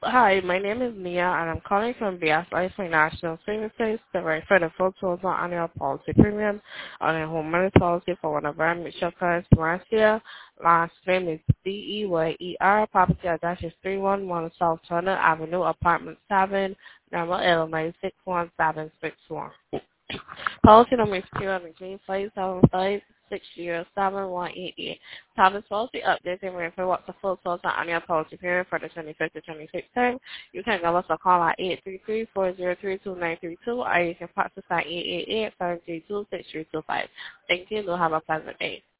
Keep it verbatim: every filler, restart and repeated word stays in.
Hi, my name is Nia, and I'm calling from B S Life Financial Services to verify the full total annual policy premium on a homeowner policy for one of our mutual clients, Marcia. Last name is D E Y E R. Property address is three one one South Turner Avenue, Apartment seven, number L nine six one seven six one. Policy number is two hundred five seven five six zero seven one eight eight. To have this policy updated and verify what's the full total annual policy period for the twenty-fifth to twenty-sixth term, you can give us a call at eight three three, four zero three, two nine three two, or you can fax us at eight eight eight, seven three two, six three two five. Thank you and have a pleasant day.